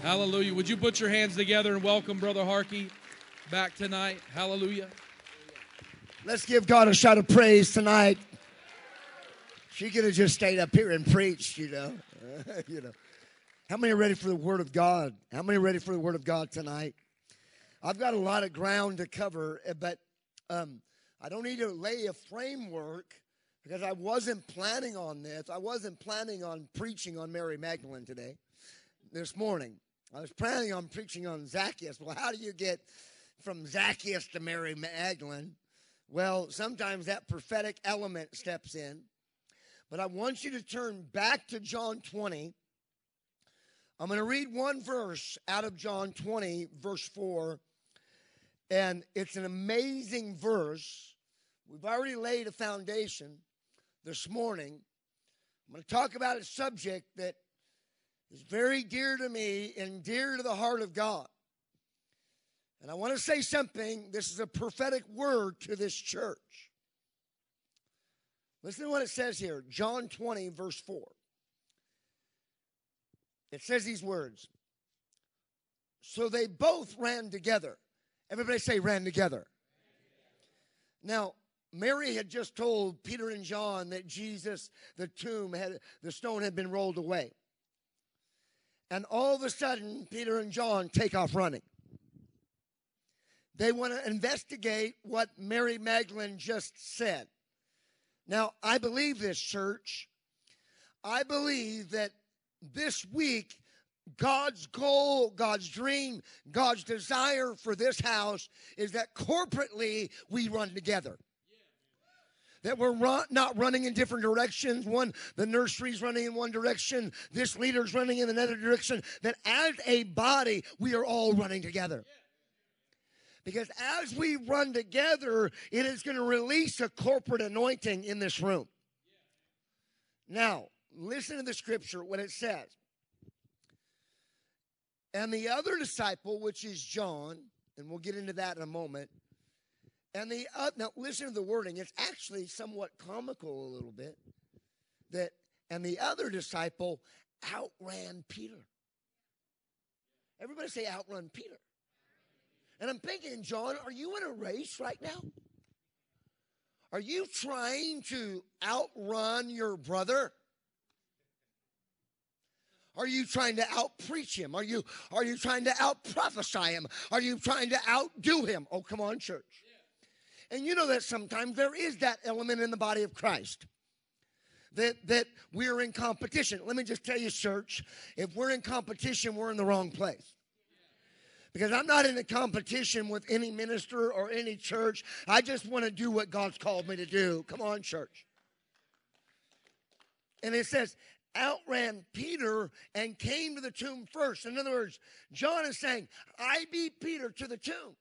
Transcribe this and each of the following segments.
Hallelujah. Would you put your hands together and welcome Brother Harkey back tonight? Hallelujah. Let's give God a shout of praise tonight. She could have just stayed up here and preached, you know. How many are ready for the Word of God? How many are ready for the Word of God tonight? I've got a lot of ground to cover, but I don't need to lay a framework because I wasn't planning on this. I wasn't planning on preaching on Mary Magdalene this morning. I was planning on preaching on Zacchaeus. Well, how do you get from Zacchaeus to Mary Magdalene? Well, sometimes that prophetic element steps in. But I want you to turn back to John 20. I'm going to read one verse out of John 20, verse 4. And it's an amazing verse. We've already laid a foundation this morning. I'm going to talk about a subject that is very dear to me and dear to the heart of God. And I want to say something. This is a prophetic word to this church. Listen to what it says here. John 20, verse 4. It says these words. So they both ran together. Everybody say ran together. Now, Mary had just told Peter and John that Jesus, the stone had been rolled away. And all of a sudden, Peter and John take off running. They want to investigate what Mary Magdalene just said. Now, I believe this, church. I believe that this week, God's goal, God's dream, God's desire for this house is that corporately we run together. That we're not running in different directions. The nursery's running in one direction. This leader's running in another direction. That as a body, we are all running together. Because as we run together, it is going to release a corporate anointing in this room. Now, listen to the scripture, what it says. And the other disciple, which is John, and we'll get into that in a moment. Now listen to the wording. It's actually somewhat comical a little bit. And the other disciple outran Peter. Everybody say outrun Peter. And I'm thinking, John, are you in a race right now? Are you trying to outrun your brother? Are you trying to out-preach him? Are you trying to out-prophesy him? Are you trying to outdo him? Oh, come on, church. And you know that sometimes there is that element in the body of Christ. That we're in competition. Let me just tell you, church, if we're in competition, we're in the wrong place. Because I'm not in a competition with any minister or any church. I just want to do what God's called me to do. Come on, church. And it says, outran Peter and came to the tomb first. In other words, John is saying, I beat Peter to the tomb.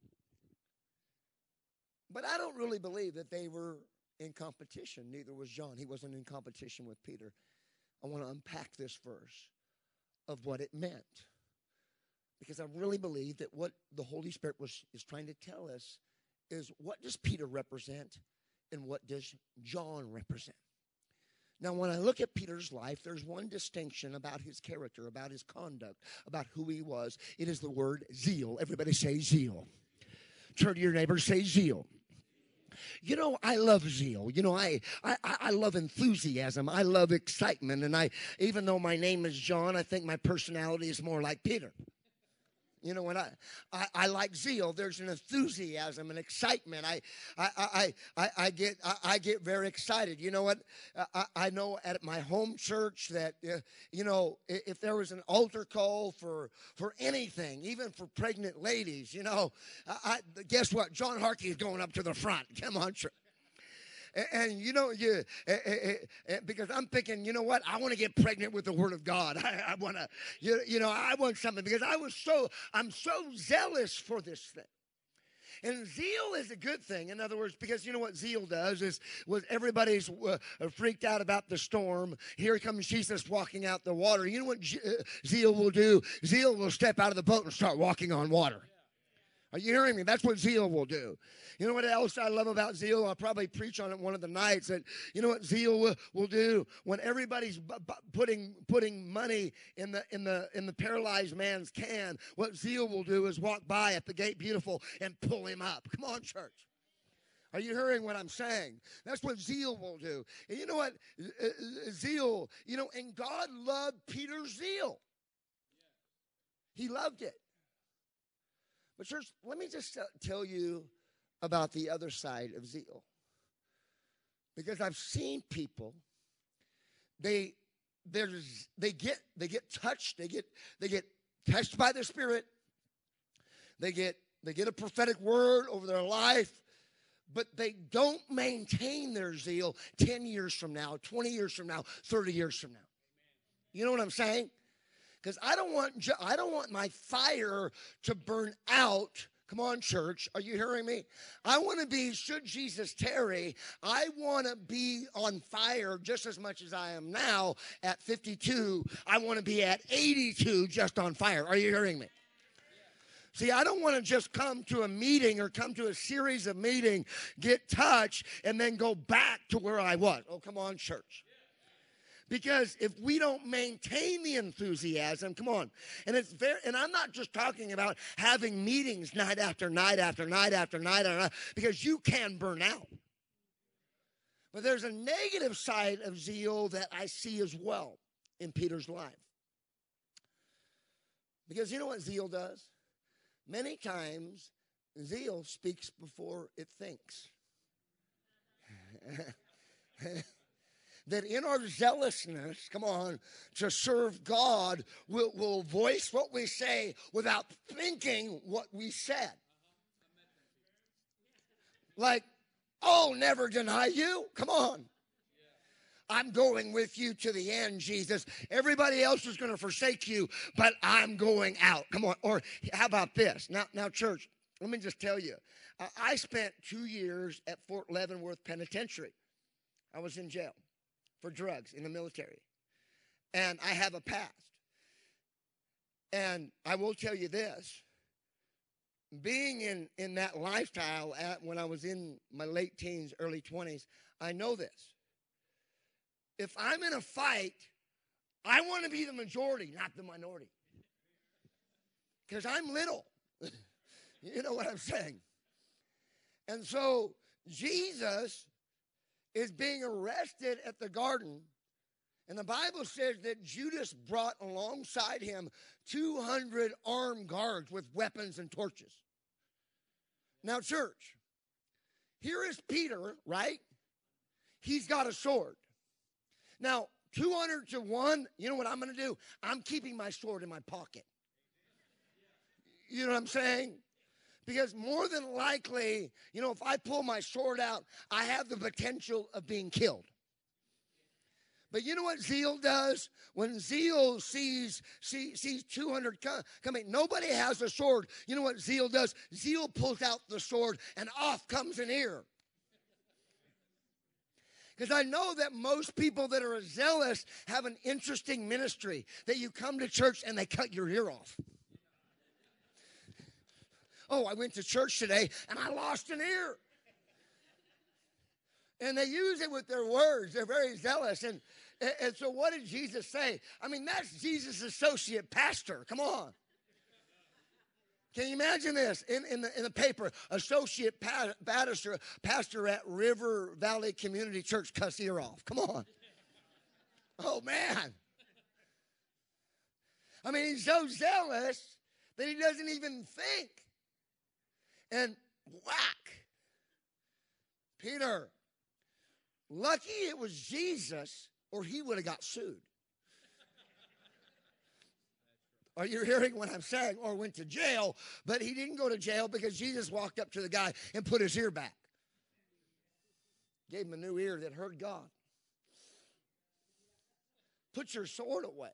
But I don't really believe that they were in competition. Neither was John. He wasn't in competition with Peter. I want to unpack this verse of what it meant. Because I really believe that what the Holy Spirit is trying to tell us is what does Peter represent and what does John represent? Now, when I look at Peter's life, there's one distinction about his character, about his conduct, about who he was. It is the word zeal. Everybody say zeal. Turn to your neighbor, say zeal. You know, I love zeal. You know, I love enthusiasm. I love excitement. And even though my name is John, I think my personality is more like Peter. You know, when I like zeal, there's an enthusiasm and excitement. I get very excited. You know what? I know at my home church that you know, if there was an altar call for anything, even for pregnant ladies, you know, guess what? John Harkey is going up to the front. Come on, church. And you know, because I'm thinking, you know what? I want to get pregnant with the Word of God. I want to, you know, I want something because I'm so zealous for this thing. And zeal is a good thing. In other words, because you know what zeal does is when everybody's freaked out about the storm, here comes Jesus walking out the water. You know what zeal will do? Zeal will step out of the boat and start walking on water. Are you hearing me? That's what zeal will do. You know what else I love about zeal? I'll probably preach on it one of the nights. That you know what zeal will do when everybody's putting money in the paralyzed man's can. What zeal will do is walk by at the gate beautiful and pull him up. Come on, church. Are you hearing what I'm saying? That's what zeal will do. And you know what? Zeal, and God loved Peter's zeal. He loved it. But church, let me just tell you about the other side of zeal. Because I've seen people, they get touched, they get touched by the Spirit. They get a prophetic word over their life, but they don't maintain their zeal 10 years from now, 20 years from now, 30 years from now. You know what I'm saying? Because I don't want my fire to burn out. Come on, church. Are you hearing me? I want to be, should Jesus tarry, I want to be on fire just as much as I am now at 52. I want to be at 82 just on fire. Are you hearing me? See, I don't want to just come to a meeting or come to a series of meetings, get touched, and then go back to where I was. Oh, come on, church. Because if we don't maintain the enthusiasm, come on, and I'm not just talking about having meetings night after night after night after night after night, because you can burn out. But there's a negative side of zeal that I see as well in Peter's life. Because you know what zeal does? Many times, zeal speaks before it thinks. That in our zealousness, come on, to serve God, we'll voice what we say without thinking what we said. Like, I'll never deny you. Come on. I'm going with you to the end, Jesus. Everybody else is going to forsake you, but I'm going out. Come on. Or how about this? Now, church, let me just tell you. I spent 2 years at Fort Leavenworth Penitentiary. I was in jail for drugs in the military. And I have a past. And I will tell you this. Being in that lifestyle when I was in my late teens, early 20s, I know this. If I'm in a fight, I want to be the majority, not the minority. Because I'm little. You know what I'm saying? And so Jesus is being arrested at the garden, and the Bible says that Judas brought alongside him 200 armed guards with weapons and torches. Now, church, here is Peter, right? He's got a sword. Now, 200 to 1, you know what I'm going to do? I'm keeping my sword in my pocket. You know what I'm saying? Because more than likely, if I pull my sword out, I have the potential of being killed. But you know what zeal does? When zeal sees 200 coming, nobody has a sword. You know what zeal does? Zeal pulls out the sword, and off comes an ear. Because I know that most people that are zealous have an interesting ministry, that you come to church and they cut your ear off. Oh, I went to church today and I lost an ear. And they use it with their words. They're very zealous. And so what did Jesus say? I mean, that's Jesus' associate pastor. Come on. Can you imagine this? In the paper, associate pastor at River Valley Community Church cuss ear off. Come on. Oh, man. I mean, he's so zealous that he doesn't even think. And whack. Peter, lucky it was Jesus, or he would have got sued. Are you hearing what I'm saying? Or went to jail, but he didn't go to jail because Jesus walked up to the guy and put his ear back. Gave him a new ear that heard God. Put your sword away.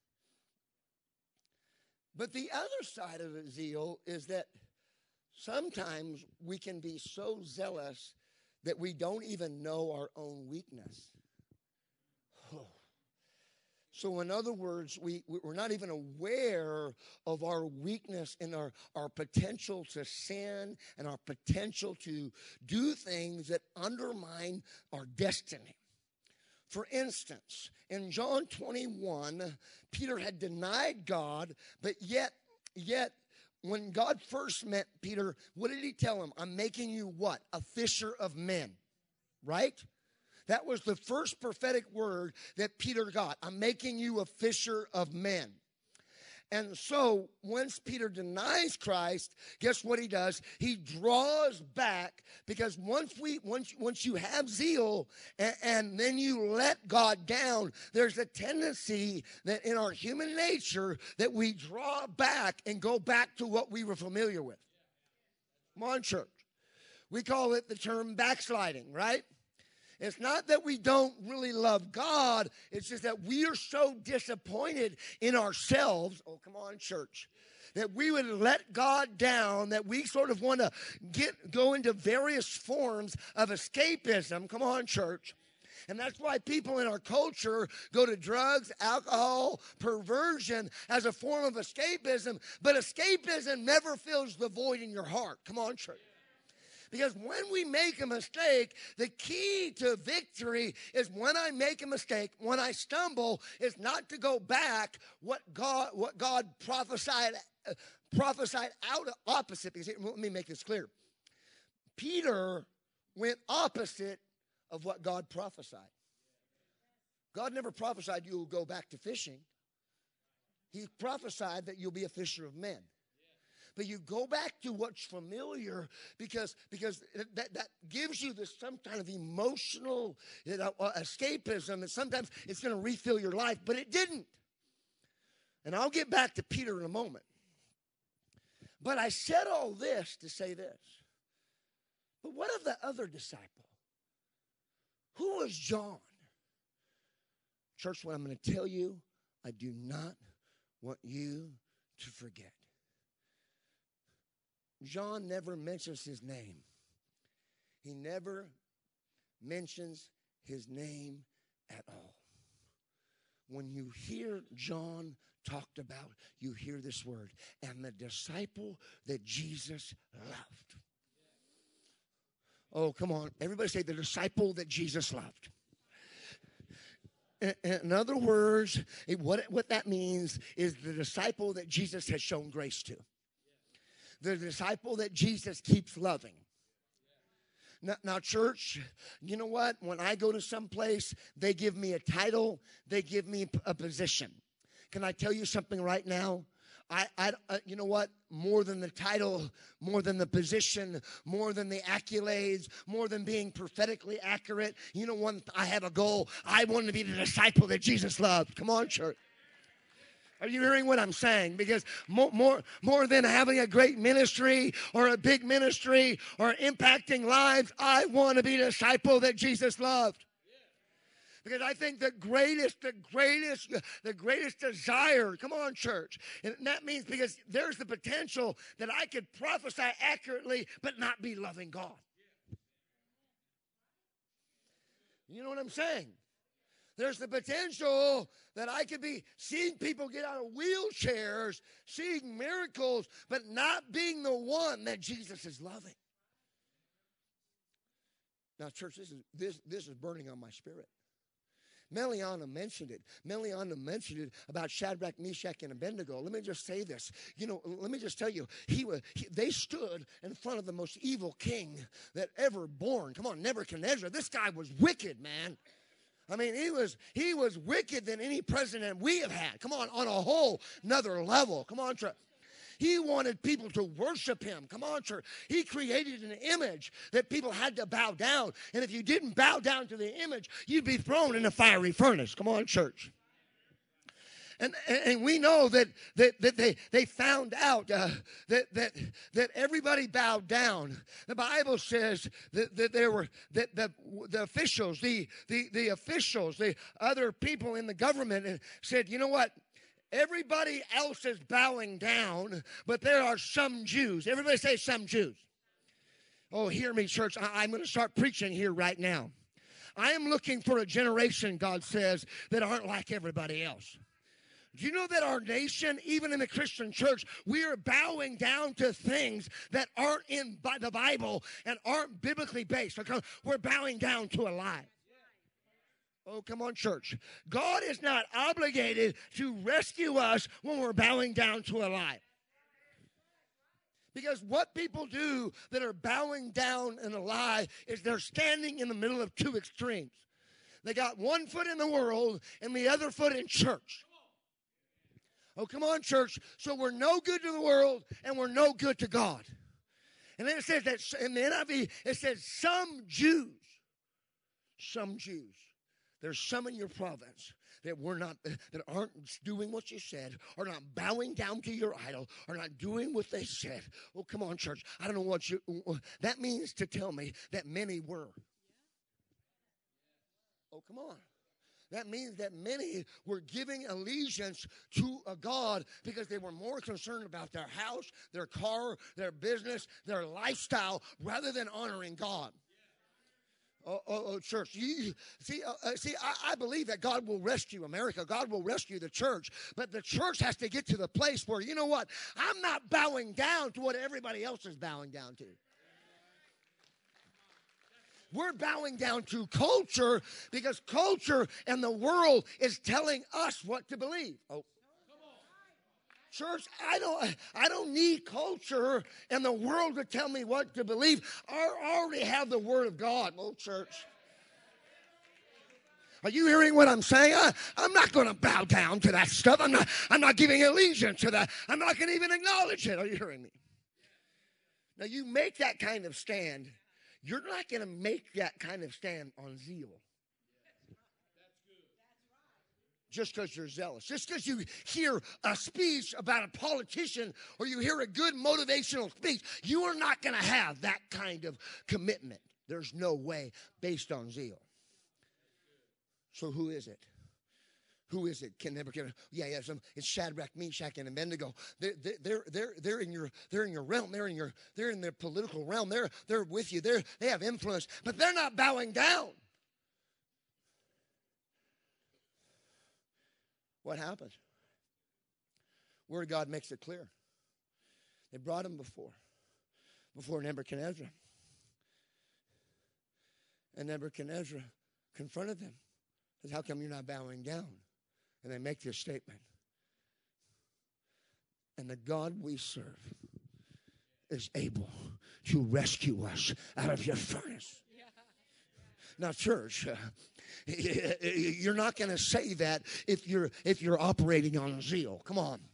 But the other side of zeal is that sometimes we can be so zealous that we don't even know our own weakness. Oh. So in other words, we're not even aware of our weakness and our potential to sin and our potential to do things that undermine our destiny. For instance, in John 21, Peter had denied God, but yet when God first met Peter, what did he tell him? I'm making you what? A fisher of men, right? That was the first prophetic word that Peter got. I'm making you a fisher of men. And so once Peter denies Christ, guess what he does? He draws back, because once you have zeal and then you let God down, there's a tendency that in our human nature that we draw back and go back to what we were familiar with. Come on, church. We call it the term backsliding, right? It's not that we don't really love God. It's just that we are so disappointed in ourselves. Oh, come on, church. That we would let God down, that we sort of want to go into various forms of escapism. Come on, church. And that's why people in our culture go to drugs, alcohol, perversion as a form of escapism. But escapism never fills the void in your heart. Come on, church. Because when we make a mistake, the key to victory is when I make a mistake, when I stumble, is not to go back what God prophesied out opposite. Because let me make this clear. Peter went opposite of what God prophesied. God never prophesied you'll go back to fishing. He prophesied that you'll be a fisher of men. But you go back to what's familiar because that gives you some kind of emotional escapism, and sometimes it's going to refill your life, but it didn't. And I'll get back to Peter in a moment. But I said all this to say this. But what of the other disciple? Who was John? Church, what I'm going to tell you, I do not want you to forget. John never mentions his name. He never mentions his name at all. When you hear John talked about, you hear this word, and the disciple that Jesus loved. Oh, come on. Everybody say the disciple that Jesus loved. In other words, what that means is the disciple that Jesus has shown grace to. The disciple that Jesus keeps loving. Now, church, you know what? When I go to some place, they give me a title. They give me a position. Can I tell you something right now? You know what? More than the title, more than the position, more than the accolades, more than being prophetically accurate, you know what? I have a goal. I want to be the disciple that Jesus loved. Come on, church. Are you hearing what I'm saying? Because more than having a great ministry or a big ministry or impacting lives, I want to be a disciple that Jesus loved. Because I think the greatest desire, come on, church, and that means because there's the potential that I could prophesy accurately but not be loving God. You know what I'm saying? There's the potential that I could be seeing people get out of wheelchairs, seeing miracles, but not being the one that Jesus is loving. Now, church, this is burning on my spirit. Meliana mentioned it. Meliana mentioned it about Shadrach, Meshach, and Abednego. Let me just say this. You know, let me just tell you, they stood in front of the most evil king that ever born. Come on, Nebuchadnezzar. This guy was wicked, man. I mean, he was wicked than any president we have had. Come on a whole nother level. Come on, church. He wanted people to worship him. Come on, church. He created an image that people had to bow down. And if you didn't bow down to the image, you'd be thrown in a fiery furnace. Come on, church. And we know that they found out that everybody bowed down. The Bible says that there were the officials, the officials, the other people in the government said, you know what? Everybody else is bowing down, but there are some Jews. Everybody say some Jews. Oh, hear me, church. I'm going to start preaching here right now. I am looking for a generation, God says, that aren't like everybody else. Do you know that our nation, even in the Christian church, we are bowing down to things that aren't in the Bible and aren't biblically based? Because we're bowing down to a lie. Oh, come on, church. God is not obligated to rescue us when we're bowing down to a lie. Because what people do that are bowing down in a lie is they're standing in the middle of two extremes. They got one foot in the world and the other foot in church. Oh, come on, church. So we're no good to the world and we're no good to God. And then it says that in the NIV, it says some Jews, there's some in your province that aren't doing what you said, are not bowing down to your idol, are not doing what they said. Oh, come on, church. I don't know that means to tell me that many were. Oh, come on. That means that many were giving allegiance to a God because they were more concerned about their house, their car, their business, their lifestyle, rather than honoring God. Church. I believe that God will rescue America. God will rescue the church. But the church has to get to the place where, you know what? I'm not bowing down to what everybody else is bowing down to. We're bowing down to culture because culture and the world is telling us what to believe. Oh, church, I don't need culture and the world to tell me what to believe. I already have the Word of God. Oh, church. Are you hearing what I'm saying? I'm not going to bow down to that stuff. I'm not giving allegiance to that. I'm not going to even acknowledge it. Are you hearing me? Now, you make that kind of stand. You're not going to make that kind of stand on zeal. Just because you're zealous. Just because you hear a speech about a politician or you hear a good motivational speech, you are not going to have that kind of commitment. There's no way based on zeal. So who is it? Who is it? It's Shadrach, Meshach, and Abednego. They're in your realm. They're in their political realm. They're with you. They have influence, but they're not bowing down. What happened? Word of God makes it clear. They brought him before Nebuchadnezzar. And Nebuchadnezzar confronted them. Says, how come you're not bowing down? And they make this statement. And the God we serve is able to rescue us out of your furnace. Now, church, you're not going to say that if you're operating on zeal. Come on.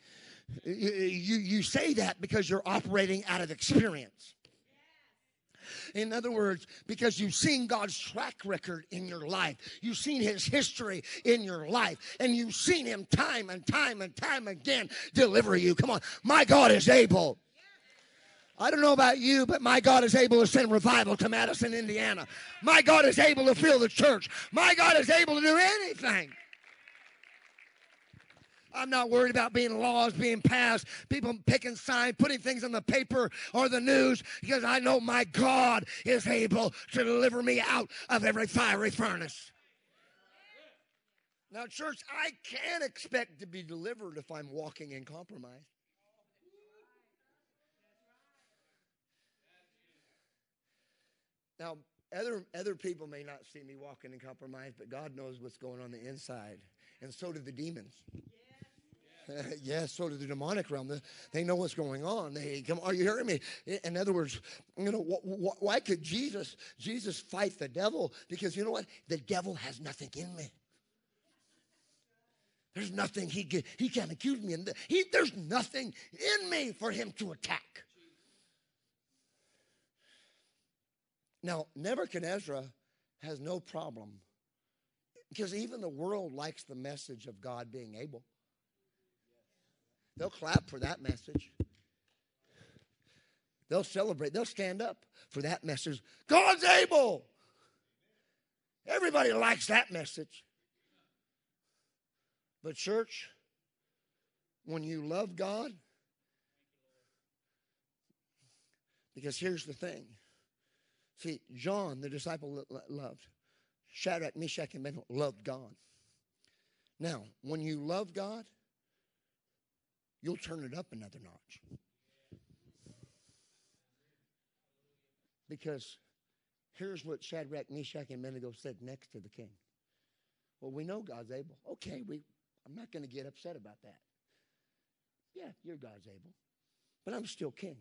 You say that because you're operating out of experience. In other words, because you've seen God's track record in your life. You've seen his history in your life. And you've seen him time and time and time again deliver you. Come on. My God is able. I don't know about you, but my God is able to send revival to Madison, Indiana. My God is able to fill the church. My God is able to do anything. I'm not worried about laws being passed, people picking signs, putting things on the paper or the news, because I know my God is able to deliver me out of every fiery furnace. Now, church, I can't expect to be delivered if I'm walking in compromise. Now, other people may not see me walking in compromise, but God knows what's going on the inside, and so do the demons. Yes, so do the demonic realm. They know what's going on. Are you hearing me? In other words, why could Jesus fight the devil? Because you know what? The devil has nothing in me. There's nothing he can't accuse me. There's nothing in me for him to attack. Now, Nebuchadnezzar has no problem, because even the world likes the message of God being able. They'll clap for that message. They'll celebrate. They'll stand up for that message. God's able. Everybody likes that message. But church, when you love God, because here's the thing. See, John, the disciple loved. Shadrach, Meshach, and Abednego loved God. Now, when you love God, you'll turn it up another notch. Because here's what Shadrach, Meshach, and Abednego said next to the king. Well, we know God's able. Okay, I'm not going to get upset about that. Yeah, you're God's able. But I'm still king.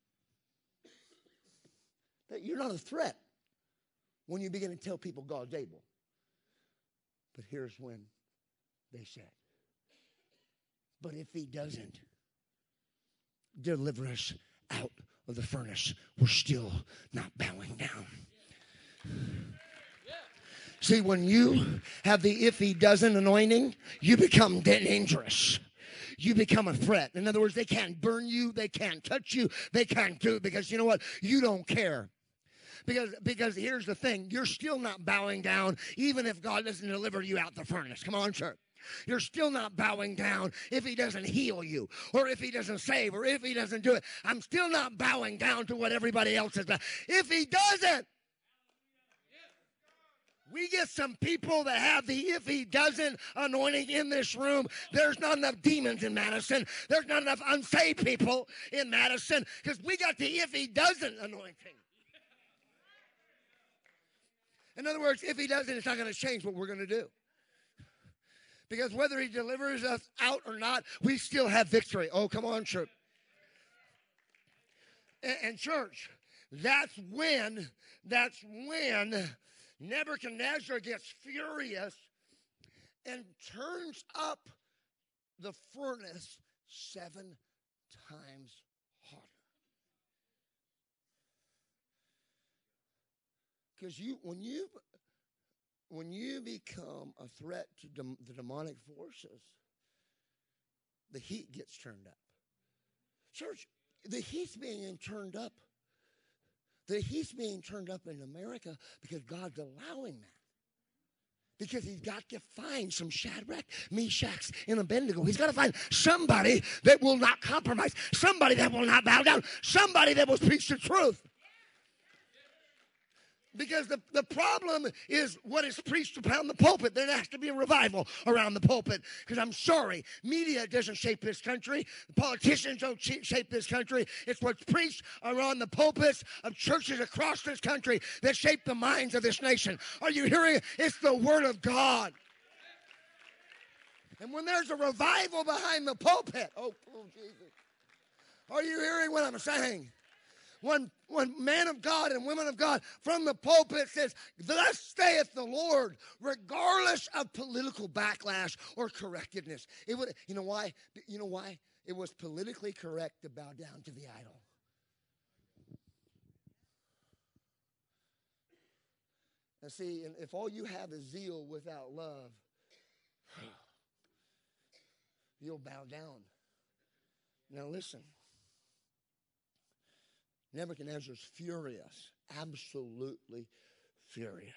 You're not a threat when you begin to tell people God's able. But here's when they said, but if he doesn't deliver us out of the furnace, we're still not bowing down. See, when you have the if he doesn't anointing, you become dangerous. You become a threat. In other words, they can't burn you, they can't touch you, they can't do it because you know what? You don't care. Because here's the thing, you're still not bowing down even if God doesn't deliver you out the furnace. Come on, church. You're still not bowing down if he doesn't heal you or if he doesn't save or if he doesn't do it. I'm still not bowing down to what everybody else has done. If he doesn't, we get some people that have the if he doesn't anointing in this room. There's not enough demons in Madison. There's not enough unsaved people in Madison because we got the if he doesn't anointing. In other words, if he doesn't, it's not going to change what we're going to do. Because whether he delivers us out or not, we still have victory. Oh, come on, church. And church, that's when Nebuchadnezzar gets furious and turns up the furnace 7 times hotter. Because when you become a threat to the demonic forces, the heat gets turned up. Church, the heat's being turned up. The heat's being turned up in America because God's allowing that. Because he's got to find some Shadrach, Meshach, and Abednego. He's got to find somebody that will not compromise, somebody that will not bow down, somebody that will preach the truth. Because the problem is what is preached around the pulpit. There has to be a revival around the pulpit. Because I'm sorry, media doesn't shape this country. The politicians don't shape this country. It's what's preached around the pulpits of churches across this country that shape the minds of this nation. Are you hearing it? It's the Word of God. And when there's a revival behind the pulpit, oh Jesus. Are you hearing what I'm saying? When men of God and women of God from the pulpit says, thus saith the Lord, regardless of political backlash or correctiveness. It would, you know why? You know why? It was politically correct to bow down to the idol. Now see, and if all you have is zeal without love, you'll bow down. Now listen. Nebuchadnezzar's furious, absolutely furious.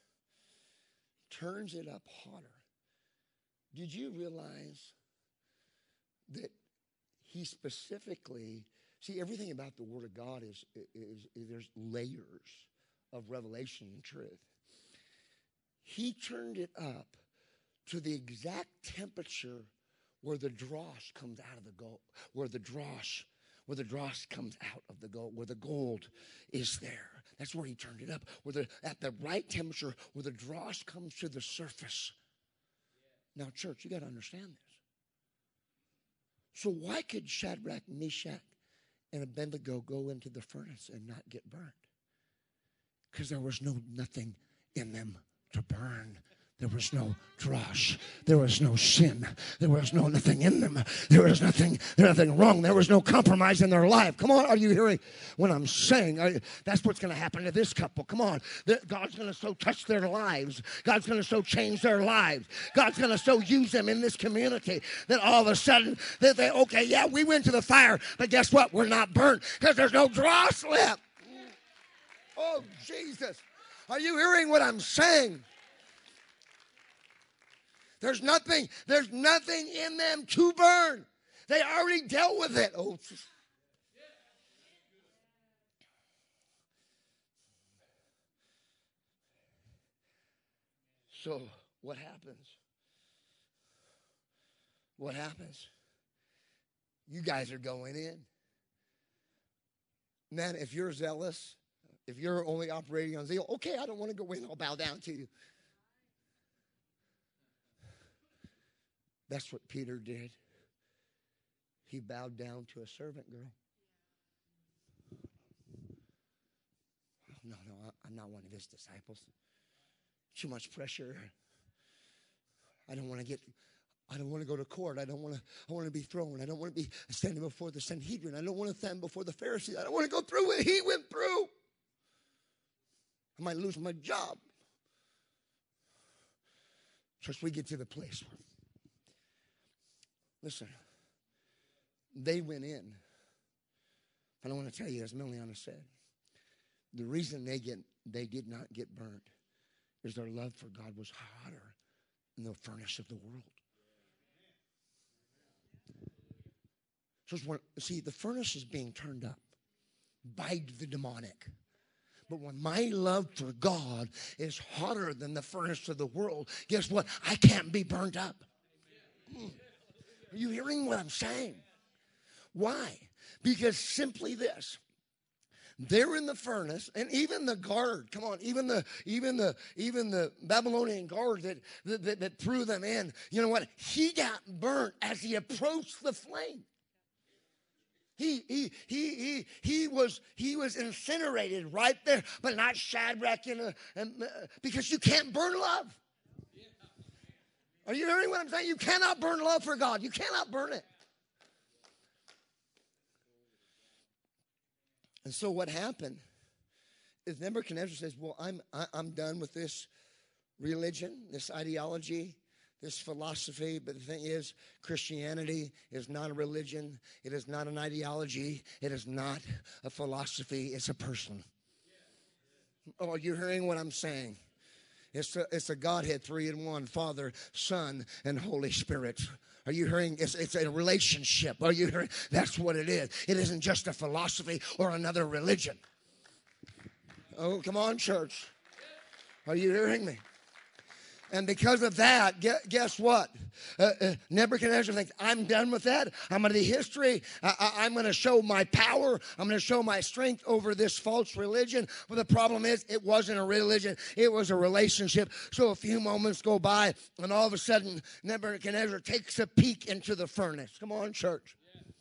Turns it up hotter. Did you realize that he specifically, see, everything about the Word of God is there's layers of revelation and truth. He turned it up to the exact temperature where the dross comes out of the gold, where the dross comes out of the gold, where the gold is there. That's where he turned it up, at the right temperature, where the dross comes to the surface. Now, church, you got to understand this. So why could Shadrach, Meshach, and Abednego go into the furnace and not get burned? Because there was nothing in them to burn. There was no dross. There was no sin. There was nothing in them. There was nothing wrong. There was no compromise in their life. Come on, are you hearing what I'm saying? That's what's going to happen to this couple. Come on. God's going to so touch their lives. God's going to so change their lives. God's going to so use them in this community that all of a sudden, okay, yeah, we went to the fire, but guess what? We're not burnt because there's no dross left. Oh, Jesus. Are you hearing what I'm saying? There's nothing in them to burn. They already dealt with it. Oh. So what happens? What happens? You guys are going in. Man, if you're zealous, if you're only operating on zeal, okay, I don't want to go in, I'll bow down to you. That's what Peter did. He bowed down to a servant girl. No, I'm not one of his disciples. Too much pressure. I don't want to go to court. I want to be thrown. I don't want to be standing before the Sanhedrin. I don't want to stand before the Pharisees. I don't want to go through what he went through. I might lose my job. Church, we get to the place where, listen, they went in. And I want to tell you, as Miliana said, the reason they did not get burnt is their love for God was hotter than the furnace of the world. So see, the furnace is being turned up by the demonic. But when my love for God is hotter than the furnace of the world, guess what? I can't be burned up. Are you hearing what I'm saying? Why? Because simply this. They're in the furnace, and even the guard, come on, even the Babylonian guard that threw them in, you know what? He got burnt as he approached the flame. He was incinerated right there, but not Shadrach because you can't burn love. Are you hearing what I'm saying? You cannot burn love for God. You cannot burn it. And so what happened is Nebuchadnezzar says, well, I'm done with this religion, this ideology, this philosophy. But the thing is, Christianity is not a religion. It is not an ideology. It is not a philosophy. It's a person. Oh, you're hearing what I'm saying? It's a Godhead, 3 in 1, Father, Son, and Holy Spirit. Are you hearing? It's a relationship. Are you hearing? That's what it is. It isn't just a philosophy or another religion. Oh, come on, church. Are you hearing me? And because of that, guess what? Nebuchadnezzar thinks, I'm done with that. I'm going to be history. I'm going to show my power. I'm going to show my strength over this false religion. But the problem is, it wasn't a religion. It was a relationship. So a few moments go by, and all of a sudden, Nebuchadnezzar takes a peek into the furnace. Come on, church.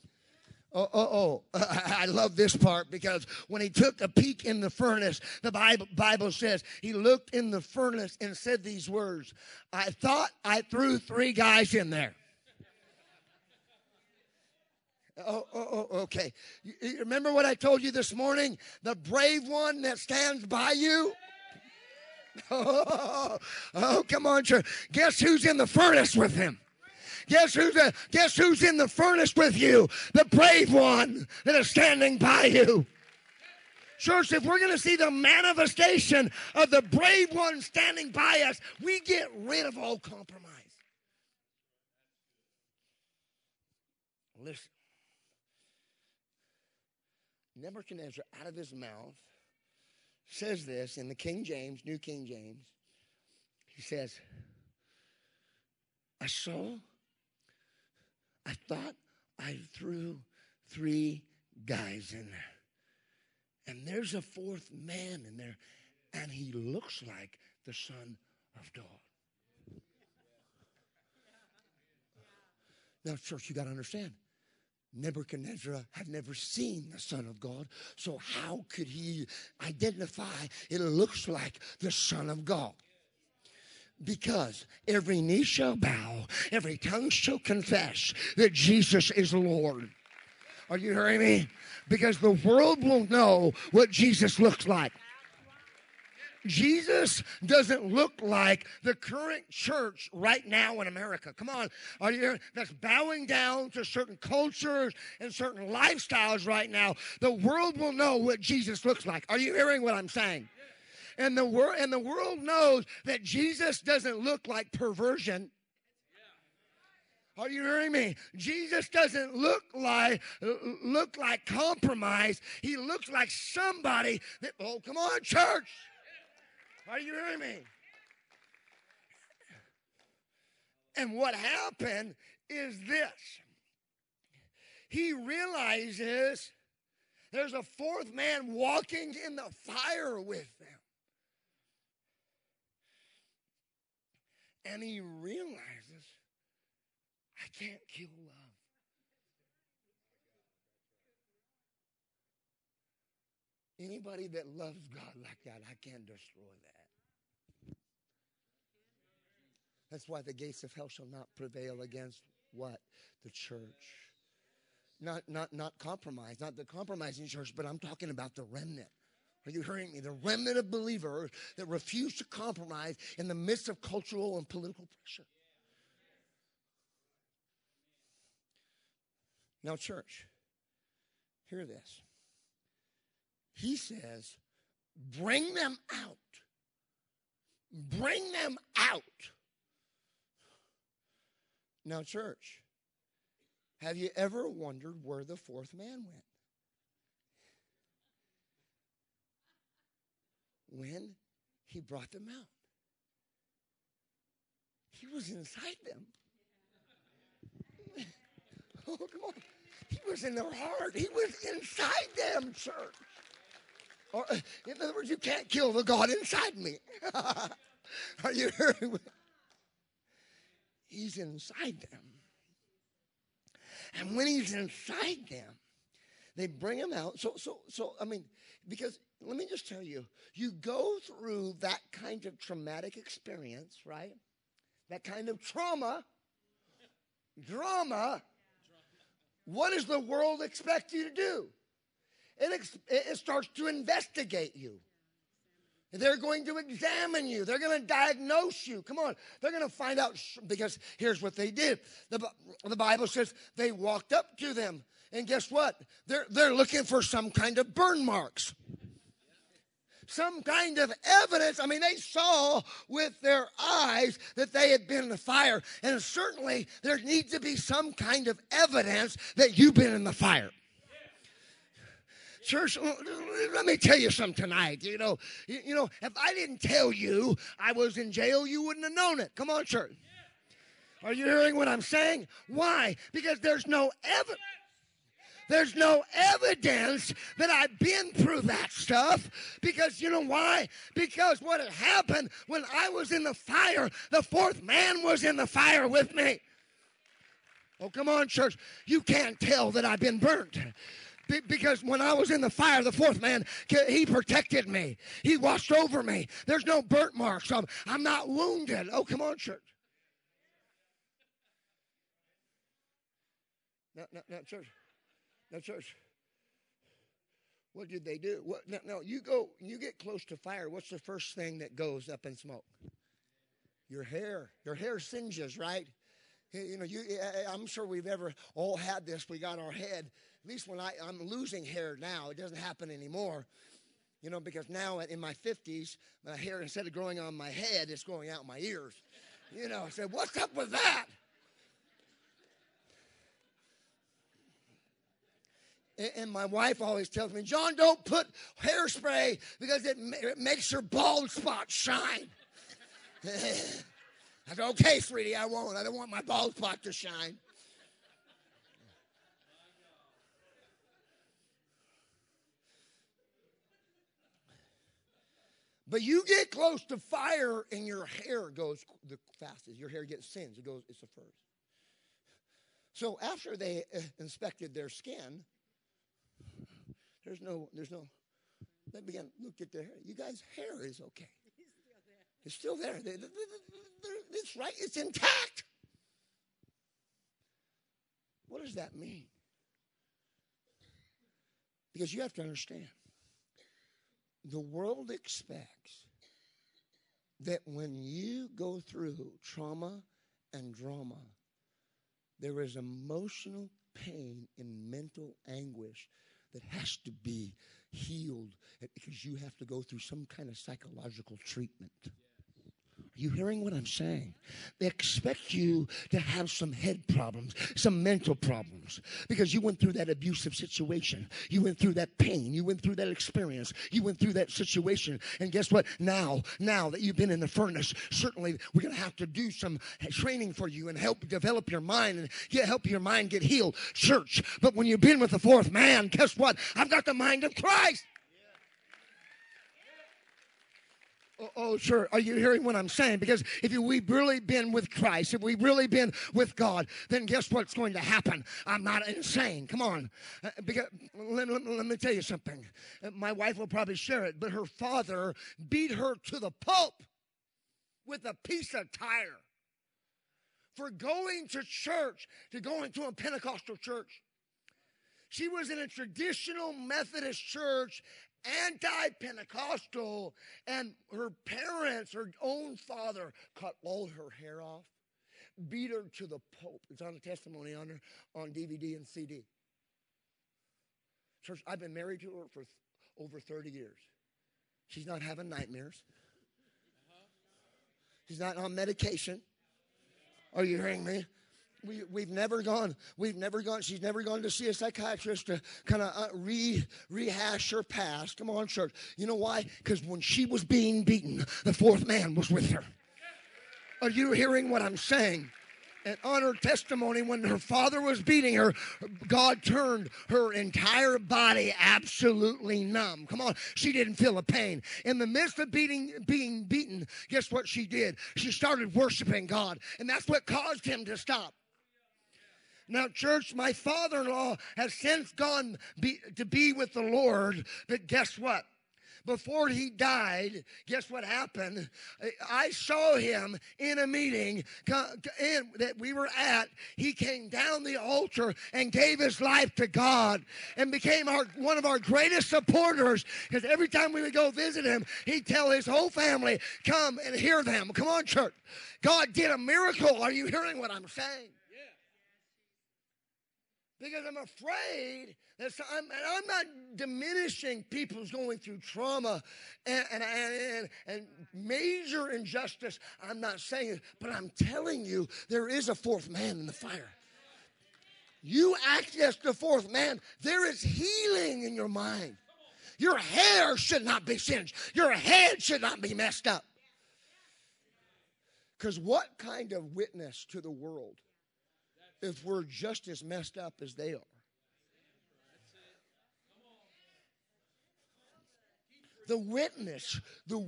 I love this part, because when he took a peek in the furnace, the Bible says he looked in the furnace and said these words, I thought I threw 3 guys in there. Okay. You remember what I told you this morning? The brave one that stands by you. Oh, come on, church. Guess who's in the furnace with him? Guess who's in the furnace with you? The brave one that is standing by you. Church, if we're going to see the manifestation of the brave one standing by us, we get rid of all compromise. Listen. Nebuchadnezzar, out of his mouth, says this in the King James, New King James. He says, I thought I threw 3 guys in there. And there's a 4th man in there. And he looks like the Son of God. Now, church, you got to understand. Nebuchadnezzar had never seen the Son of God. So how could he identify it looks like the Son of God? Because every knee shall bow, every tongue shall confess that Jesus is Lord. Are you hearing me? Because the world will know what Jesus looks like. Jesus doesn't look like the current church right now in America. Come on. Are you hearing? That's bowing down to certain cultures and certain lifestyles right now. The world will know what Jesus looks like. Are you hearing what I'm saying? And the world knows that Jesus doesn't look like perversion. Are you hearing me? Jesus doesn't look like compromise. He looks like somebody that, oh, come on, church. Are you hearing me? And what happened is this. He realizes there's a fourth man walking in the fire with them. And he realizes, I can't kill love. Anybody that loves God like that, I can't destroy that. That's why the gates of hell shall not prevail against what? The church. Not compromise, not the compromising church, but I'm talking about the remnant. Are you hearing me? The remnant of believers that refuse to compromise in the midst of cultural and political pressure. Now, church, hear this. He says, bring them out. Bring them out. Now, church, have you ever wondered where the fourth man went? When he brought them out, he was inside them. Oh, come on. He was in their heart. He was inside them, church. Or, in other words, you can't kill the God inside me. Are you hearing me? He's inside them. And when he's inside them, they bring him out. So, I mean, because let me just tell you, you go through that kind of traumatic experience, right? That kind of drama. What does the world expect you to do? It starts to investigate you. They're going to examine you. They're going to diagnose you. Come on. They're going to find out, because here's what they did. The Bible says they walked up to them. And guess what? They're looking for some kind of burn marks. Some kind of evidence. I mean, they saw with their eyes that they had been in the fire. And certainly there needs to be some kind of evidence that you've been in the fire. Church, let me tell you something tonight. You know, if I didn't tell you I was in jail, you wouldn't have known it. Come on, church. Are you hearing what I'm saying? Why? Because there's no evidence. There's no evidence that I've been through that stuff. Because you know why? Because what had happened when I was in the fire, the fourth man was in the fire with me. Oh, come on, church. You can't tell that I've been burnt. Because when I was in the fire, the fourth man, he protected me. He watched over me. There's no burnt marks. I'm not wounded. Oh, come on, church. Now, church. Now, church. What did they do? Now, you get close to fire. What's the first thing that goes up in smoke? Your hair. Your hair singes, right? You know, I'm sure we've ever all had this. We got our head. At least when I'm losing hair now, it doesn't happen anymore. You know, because now in my 50s, my hair, instead of growing on my head, it's growing out my ears. You know, I said, what's up with that? And my wife always tells me, John, don't put hairspray because it makes your bald spot shine. I said, okay, sweetie, I won't. I don't want my bald spot to shine. But you get close to fire and your hair goes the fastest. Your hair gets singed. It's the first. So after they inspected their skin, there's no, they began to look at their hair. You guys' hair is okay. It's still there. It's right. It's intact. What does that mean? Because you have to understand. The world expects that when you go through trauma and drama, there is emotional pain and mental anguish that has to be healed because you have to go through some kind of psychological treatment. Are You hearing what I'm saying? They expect you to have some head problems, some mental problems, because you went through that abusive situation. You went through that pain. You went through that experience. You went through that situation. And guess what? Now that you've been in the furnace, certainly we're going to have to do some training for you and help develop your mind and help your mind get healed. Church, but when you've been with the fourth man, guess what? I've got the mind of Christ. Oh, sure. Are you hearing what I'm saying? Because if we've really been with Christ, if we've really been with God, then guess what's going to happen? I'm not insane. Come on. Because let me tell you something. My wife will probably share it, but her father beat her to the pulp with a piece of tire for going to church, to going to a Pentecostal church. She was in a traditional Methodist church, anti-Pentecostal, and her parents, her own father, cut all her hair off, beat her to the pulp. It's on a testimony on DVD and CD. Church, I've been married to her for over 30 years. She's not having nightmares. She's not on medication. Are you hearing me? We've never gone, she's never gone to see a psychiatrist to kind of rehash her past. Come on, church. You know why? Because when she was being beaten, the fourth man was with her. Are you hearing what I'm saying? And on her testimony, when her father was beating her, God turned her entire body absolutely numb. Come on, she didn't feel a pain. In the midst of being beaten, guess what she did? She started worshiping God, and that's what caused him to stop. Now, church, my father-in-law has since gone to be with the Lord, but guess what? Before he died, guess what happened? I saw him in a meeting that we were at. He came down the altar and gave his life to God and became one of our greatest supporters, because every time we would go visit him, he'd tell his whole family, come and hear them. Come on, church. God did a miracle. Are you hearing what I'm saying? Because I'm afraid that I'm not diminishing people who's going through trauma and major injustice. I'm not saying it, but I'm telling you, there is a fourth man in the fire. You act as the fourth man. There is healing in your mind. Your hair should not be singed. Your head should not be messed up. Because what kind of witness to the world if we're just as messed up as they are? The witness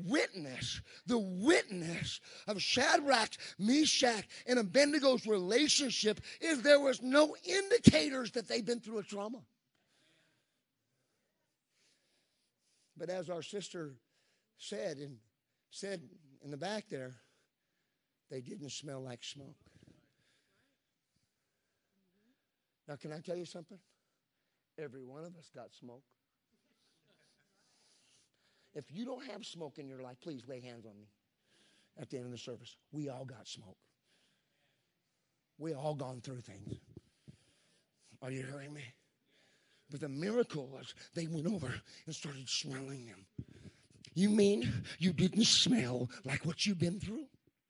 of Shadrach, Meshach, and Abednego's relationship is there was no indicators that they've been through a trauma. But as our sister said in the back there, they didn't smell like smoke. Now, can I tell you something? Every one of us got smoke. If you don't have smoke in your life, please lay hands on me at the end of the service. We all got smoke. We all gone through things. Are you hearing me? But the miracle was they went over and started smelling them. You mean you didn't smell like what you've been through?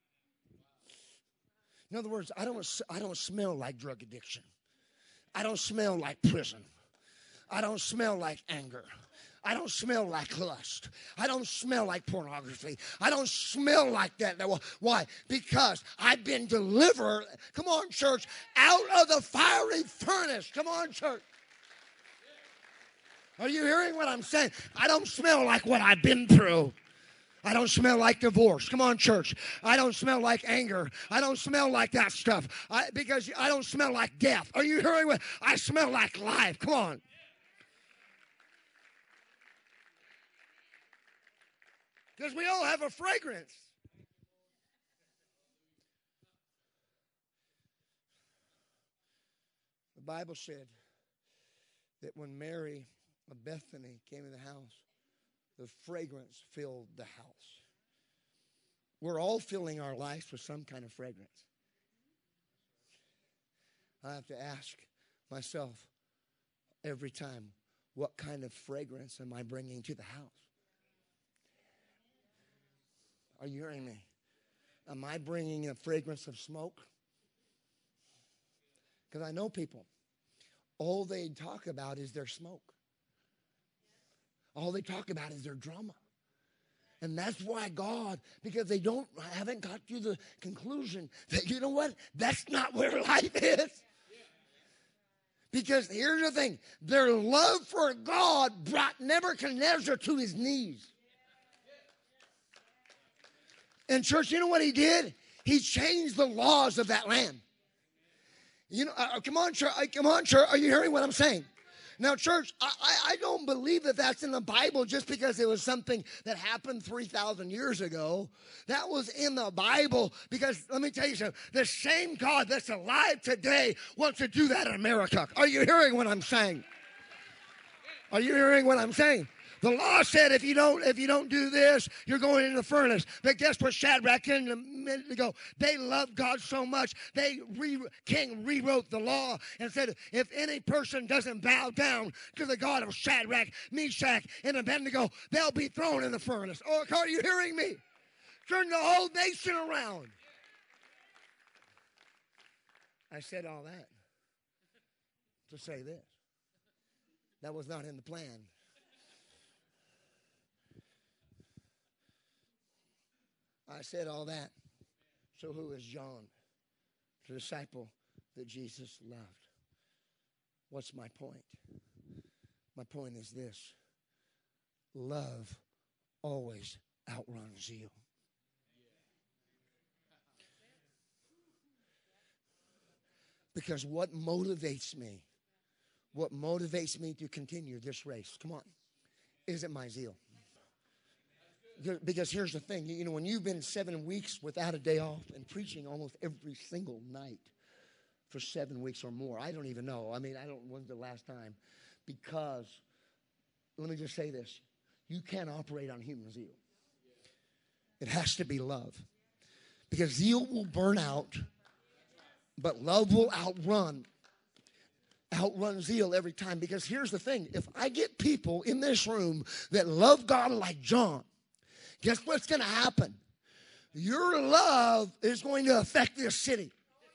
In other words, I don't smell like drug addiction. I don't smell like prison. I don't smell like anger. I don't smell like lust. I don't smell like pornography. I don't smell like that. Why? Because I've been delivered, come on, church, out of the fiery furnace. Come on, church. Are you hearing what I'm saying? I don't smell like what I've been through. I don't smell like divorce. Come on, church. I don't smell like anger. I don't smell like that stuff. Because I don't smell like death. Are you hearing what? I smell like life. Come on. Because we all have a fragrance. The Bible said that when Mary of Bethany came in the house, the fragrance filled the house. We're all filling our lives with some kind of fragrance. I have to ask myself every time, what kind of fragrance am I bringing to the house? Are you hearing me? Am I bringing a fragrance of smoke? Because I know people, all they talk about is their smoke. All they talk about is their drama. And that's why God, because they haven't got to the conclusion that, you know what, that's not where life is. Because here's the thing, their love for God brought Nebuchadnezzar to his knees. And church, you know what he did? He changed the laws of that land. You know, come on, church. Are you hearing what I'm saying? Now, church, I don't believe that that's in the Bible just because it was something that happened 3,000 years ago. That was in the Bible because, let me tell you something, the same God that's alive today wants to do that in America. Are you hearing what I'm saying? Are you hearing what I'm saying? The law said if you don't do this, you're going in the furnace. But guess what Shadrach did a minute ago? They loved God so much, King rewrote the law and said, if any person doesn't bow down to the God of Shadrach, Meshach, and Abednego, they'll be thrown in the furnace. Oh, are you hearing me? Turn the whole nation around. I said all that to say this. That was not in the plan. I said all that. So who is John? The disciple that Jesus loved. What's my point? My point is this. Love always outruns zeal. Because what motivates me to continue this race, come on, isn't my zeal. Because here's the thing, you know, when you've been 7 weeks without a day off and preaching almost every single night for 7 weeks or more, I don't even know. I mean, when's the last time? Because, let me just say this, you can't operate on human zeal. It has to be love. Because zeal will burn out, but love will outrun zeal every time. Because here's the thing, if I get people in this room that love God like John, guess what's going to happen? Your love is going to affect this city.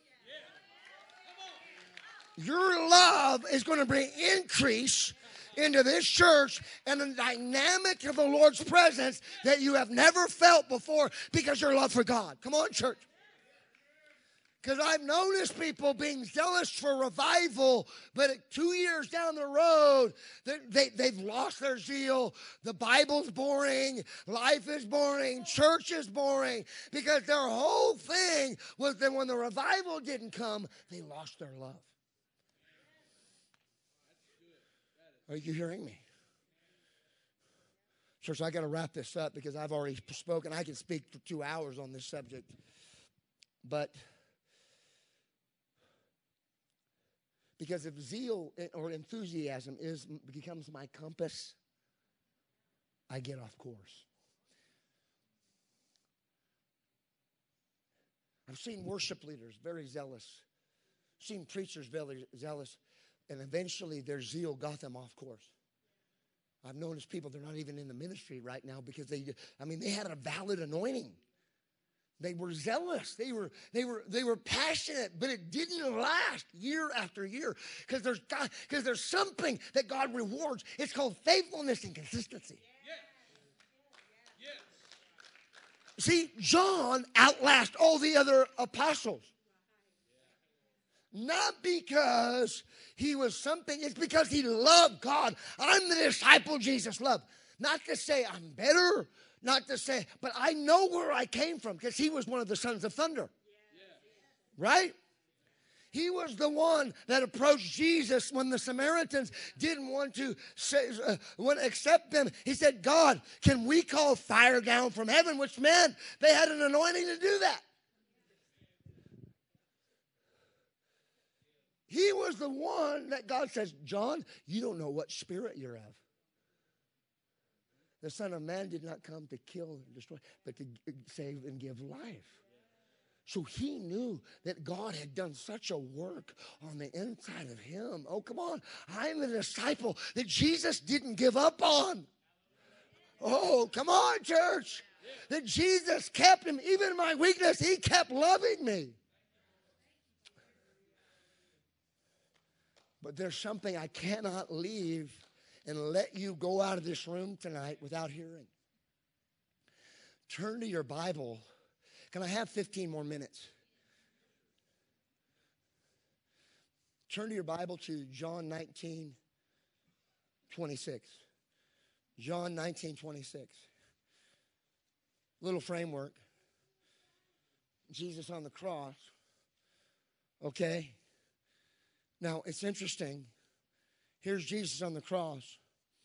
Your love is going to bring increase into this church and a dynamic of the Lord's presence that you have never felt before because of your love for God. Come on, church. Because I've noticed people being zealous for revival, but 2 years down the road, they've lost their zeal. The Bible's boring. Life is boring. Church is boring. Because their whole thing was that when the revival didn't come, they lost their love. Are you hearing me? Church, I got to wrap this up because I've already spoken. I can speak for 2 hours on this subject. But because if zeal or enthusiasm becomes my compass, I get off course. I've seen worship leaders very zealous, seen preachers very zealous, and eventually their zeal got them off course. I've noticed people, they're not even in the ministry right now because they had a valid anointing. They were zealous. They were passionate, but it didn't last year after year because there's something that God rewards. It's called faithfulness and consistency. See, John outlasted all the other apostles. Not because he was something, it's because he loved God. I'm the disciple Jesus loved. Not to say I'm better. Not to say, but I know where I came from because he was one of the sons of thunder. Right? He was the one that approached Jesus when the Samaritans didn't want to accept them. He said, God, can we call fire down from heaven? Which meant they had an anointing to do that. He was the one that God says, John, you don't know what spirit you're of. The Son of Man did not come to kill and destroy, but to save and give life. So he knew that God had done such a work on the inside of him. Oh, come on. I'm a disciple that Jesus didn't give up on. Oh, come on, church. That Jesus kept him, even in my weakness, he kept loving me. But there's something I cannot leave and let you go out of this room tonight without hearing. Turn to your Bible. Can I have 15 more minutes? Turn to your Bible to John 19:26. John 19:26. Little framework. Jesus on the cross. Okay. Now, it's interesting. Here's Jesus on the cross.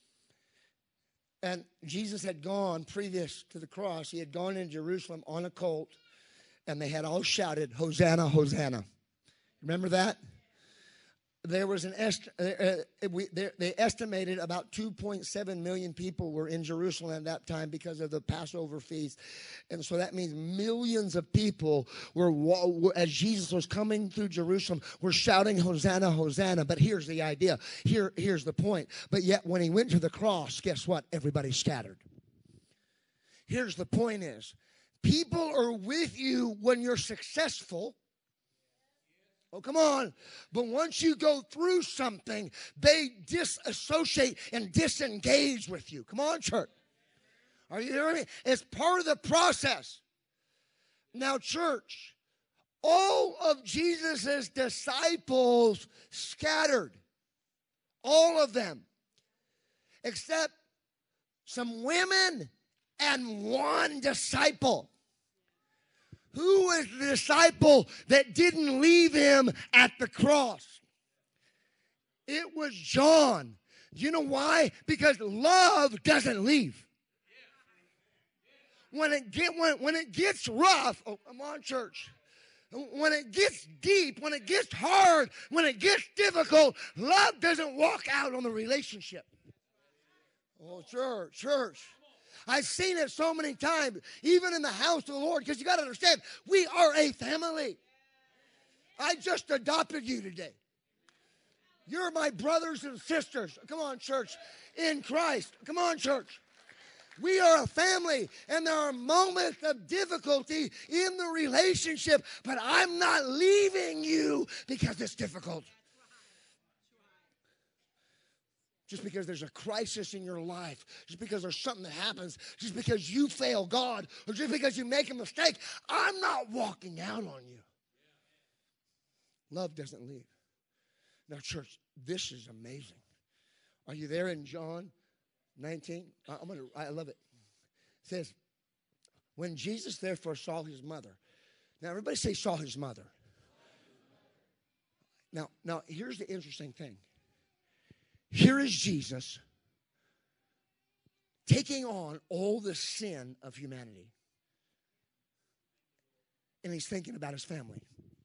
And Jesus had gone, previous to the cross, he had gone into Jerusalem on a colt, and they had all shouted, Hosanna, Hosanna. Remember that? There was they estimated about 2.7 million people were in Jerusalem at that time because of the Passover feast. And so that means millions of people were, as Jesus was coming through Jerusalem, were shouting, Hosanna, Hosanna. But here's the idea. Here's the point. But yet when he went to the cross, guess what? Everybody scattered. Here's the point is, people are with you when you're successful. Oh, come on. But once you go through something, they disassociate and disengage with you. Come on, church. Are you hearing me? It's part of the process. Now, church, all of Jesus' disciples scattered. All of them. Except some women and one disciple. Who was the disciple that didn't leave him at the cross? It was John. You know why? Because love doesn't leave. When it gets rough, oh, come on, church. When it gets deep, when it gets hard, when it gets difficult, love doesn't walk out on the relationship. Oh, church. I've seen it so many times, even in the house of the Lord, because you got to understand, we are a family. I just adopted you today. You're my brothers and sisters. Come on, church, in Christ. Come on, church. We are a family, and there are moments of difficulty in the relationship, but I'm not leaving you because it's difficult. Just because there's a crisis in your life, just because there's something that happens, just because you fail God, or just because you make a mistake, I'm not walking out on you. Love doesn't leave. Now, church, this is amazing. Are you there in John 19? I love it. It says, when Jesus therefore saw his mother. Now, everybody say saw his mother. Now, here's the interesting thing. Here is Jesus taking on all the sin of humanity. And he's thinking about his family.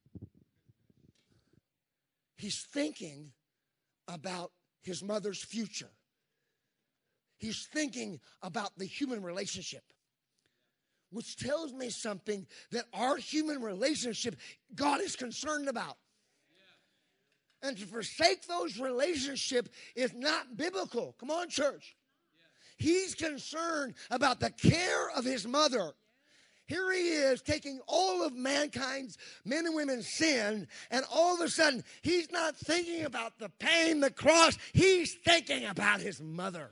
He's thinking about his mother's future. He's thinking about the human relationship, which tells me something that our human relationship, God is concerned about. And to forsake those relationships is not biblical. Come on, church. He's concerned about the care of his mother. Here he is taking all of mankind's men and women's sin, and all of a sudden, he's not thinking about the pain, the cross. He's thinking about his mother.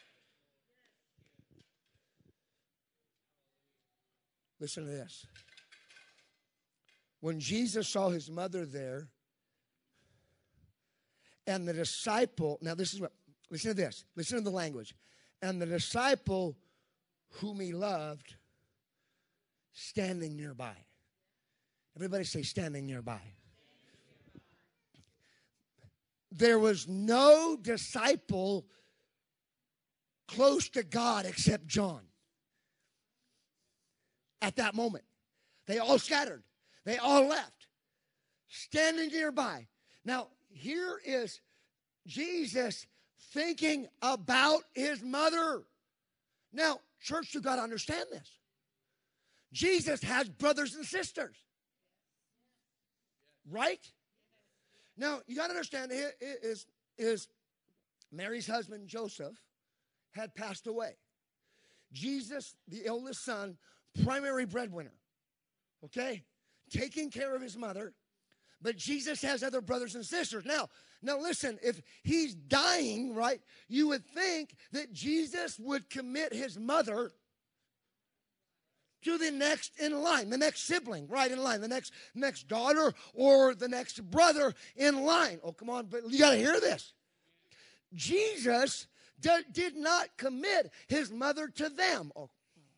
Listen to this. When Jesus saw his mother there, and the disciple, now this is what, listen to this. Listen to the language. And the disciple whom he loved, standing nearby. Everybody say standing nearby. There was no disciple close to God except John. At that moment. They all scattered. They all left. Standing nearby. Now, here is Jesus thinking about his mother. Now, church, you've got to understand this. Jesus has brothers and sisters. Right? Now, you got to understand, is Mary's husband, Joseph, had passed away. Jesus, the eldest son, primary breadwinner. Okay? Taking care of his mother. But Jesus has other brothers and sisters. Now listen, if he's dying, right, you would think that Jesus would commit his mother to the next in line, the next sibling, right in line, the next daughter or the next brother in line. Oh, come on, but you got to hear this. Jesus did not commit his mother to them. Oh,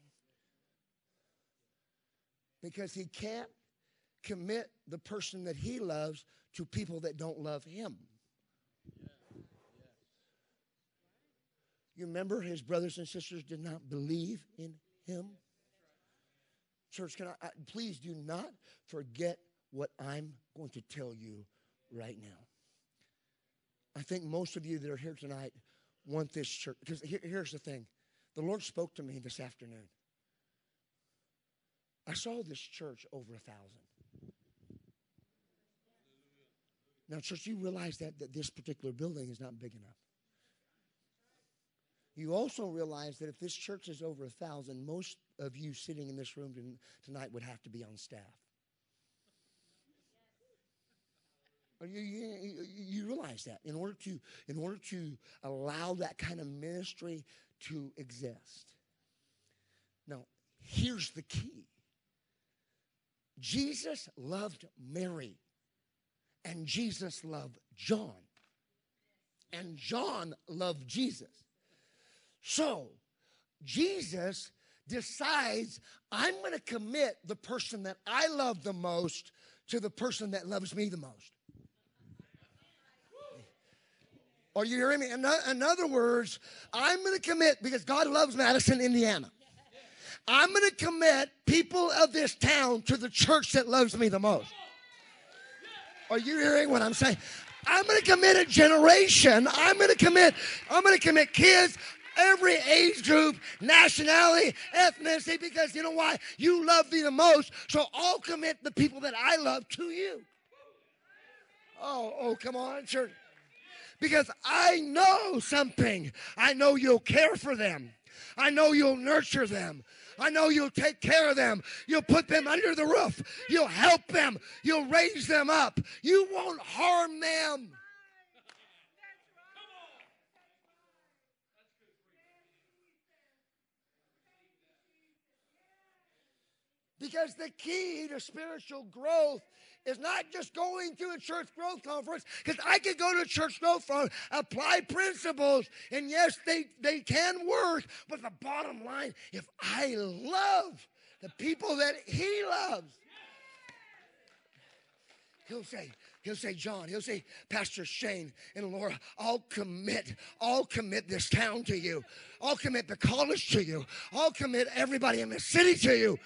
because he can't commit the person that he loves to people that don't love him. You remember his brothers and sisters did not believe in him? Church, please do not forget what I'm going to tell you right now. I think most of you that are here tonight want this church. Because here's the thing. The Lord spoke to me this afternoon. I saw this church over 1,000. Now, church, you realize that this particular building is not big enough. You also realize that if this church is over 1,000, most of you sitting in this room tonight would have to be on staff. You realize that in order to allow that kind of ministry to exist. Now, here's the key. Jesus loved Mary, and Jesus loved John, and John loved Jesus. So, Jesus decides, I'm going to commit the person that I love the most to the person that loves me the most. Are you hearing me? In other words, I'm going to commit, because God loves Madison, Indiana. I'm going to commit people of this town to the church that loves me the most. Are you hearing what I'm saying? I'm going to commit a generation. I'm going to commit kids, every age group, nationality, ethnicity, because you know why? You love me the most, so I'll commit the people that I love to you. Oh, come on, church. Because I know something. I know you'll care for them. I know you'll nurture them. I know you'll take care of them. You'll put them under the roof. You'll help them. You'll raise them up. You won't harm them. Because the key to spiritual growth is not just going to a church growth conference, because I could go to a church growth conference, apply principles, and yes, they can work, but the bottom line, if I love the people that he loves, he'll say, John, he'll say, Pastor Shane and Laura, I'll commit this town to you. I'll commit the college to you. I'll commit everybody in the city to you.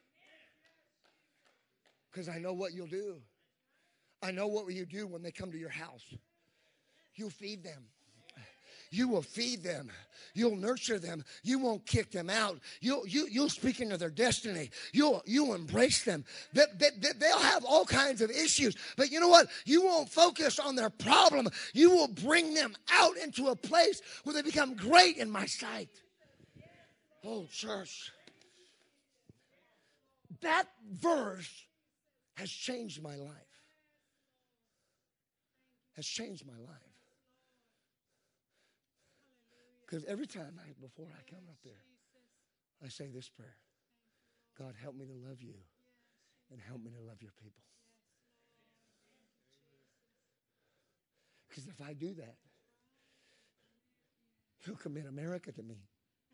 Because I know what you'll do. I know what you do when they come to your house. You'll feed them. You will feed them. You'll nurture them. You won't kick them out. You'll speak into their destiny. You'll embrace them. They'll have all kinds of issues. But you know what? You won't focus on their problem. You will bring them out into a place where they become great in my sight. Oh, church. That verse has changed my life. Has changed my life. Because every time before I come up there, I say this prayer. God, help me to love you and help me to love your people. Because if I do that, he'll commit America to me.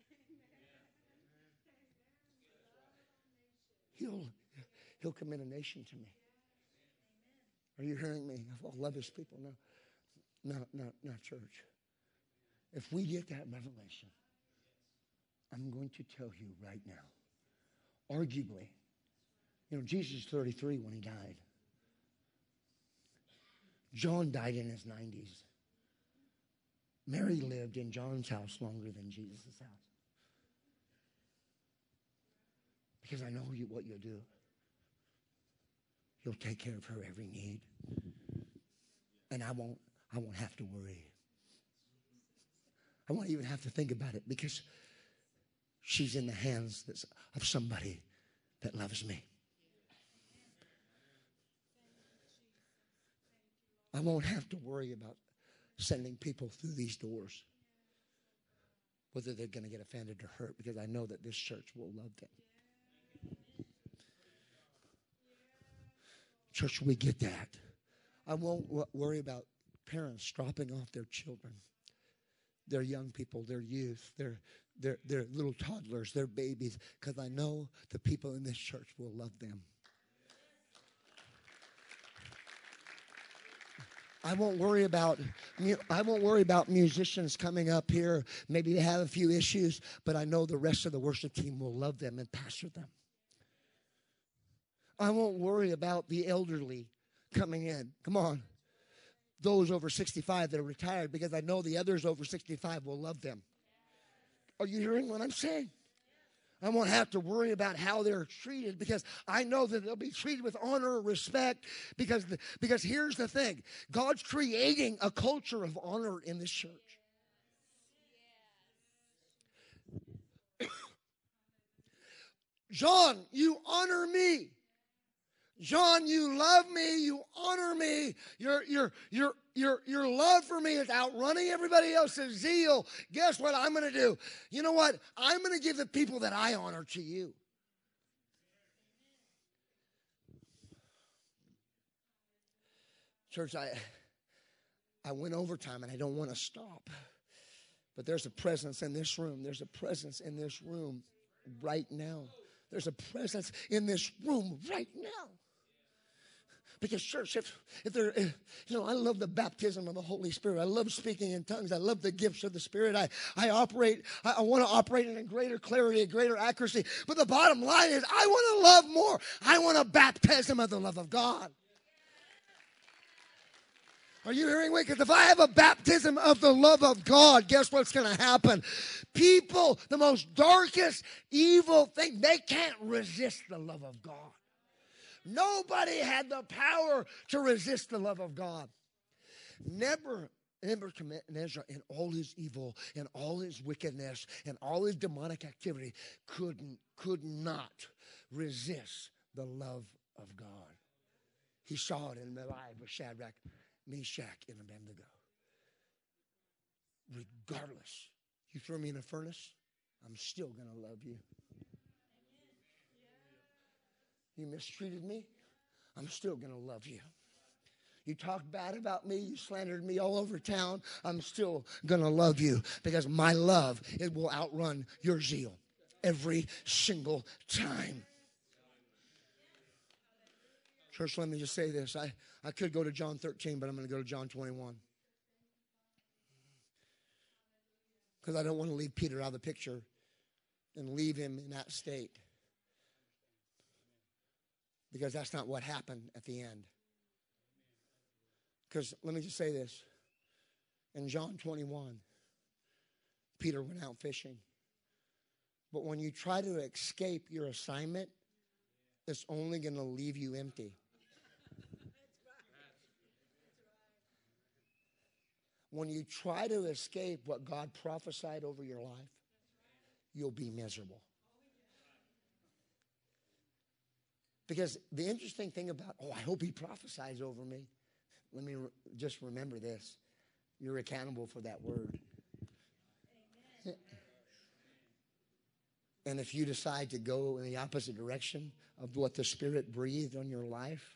He'll commit a nation to me. Are you hearing me? I'll love his people. No, not church. If we get that revelation, I'm going to tell you right now, arguably, Jesus is 33 when he died. John died in his 90s. Mary lived in John's house longer than Jesus' house. Because I know what you'll do. You'll take care of her every need. And I won't have to worry. I won't even have to think about it, because she's in the hands of somebody that loves me. I won't have to worry about sending people through these doors, whether they're going to get offended or hurt, because I know that this church will love them. Church, we get that. I won't worry about parents dropping off their children, their young people, their youth, their little toddlers, their babies, because I know the people in this church will love them. I won't worry about musicians coming up here. Maybe they have a few issues, but I know the rest of the worship team will love them and pastor them. I won't worry about the elderly coming in. Come on. Those over 65 that are retired, because I know the others over 65 will love them. Are you hearing what I'm saying? I won't have to worry about how they're treated, because I know that they'll be treated with honor and respect, because here's the thing. God's creating a culture of honor in this church. John, you honor me. John, you love me, you honor me. Your love for me is outrunning everybody else's zeal. Guess what I'm going to do? You know what? I'm going to give the people that I honor to you. Church, I went overtime and I don't want to stop. But there's a presence in this room. There's a presence in this room right now. There's a presence in this room right now. Because church, if there, I love the baptism of the Holy Spirit. I love speaking in tongues. I love the gifts of the Spirit. I want to operate in a greater clarity, a greater accuracy. But the bottom line is, I want to love more. I want a baptism of the love of God. Are you hearing me? Because if I have a baptism of the love of God, guess what's going to happen? People, the most darkest, evil thing, they can't resist the love of God. Nobody had the power to resist the love of God. Nebuchadnezzar, in all his evil, and all his wickedness, and all his demonic activity, could not resist the love of God. He saw it in the life of Shadrach, Meshach, and Abednego. Regardless, you throw me in a furnace, I'm still going to love you. You mistreated me, I'm still going to love you. You talked bad about me, you slandered me all over town, I'm still going to love you, because my love, it will outrun your zeal every single time. Church, let me just say this. I could go to John 13, but I'm going to go to John 21. Because I don't want to leave Peter out of the picture and leave him in that state. Because that's not what happened at the end. Because let me just say this. In John 21, Peter went out fishing. But when you try to escape your assignment, it's only going to leave you empty. When you try to escape what God prophesied over your life, you'll be miserable. Because the interesting thing about, I hope he prophesies over me. Let me just remember this. You're accountable for that word. Amen. And if you decide to go in the opposite direction of what the Spirit breathed on your life,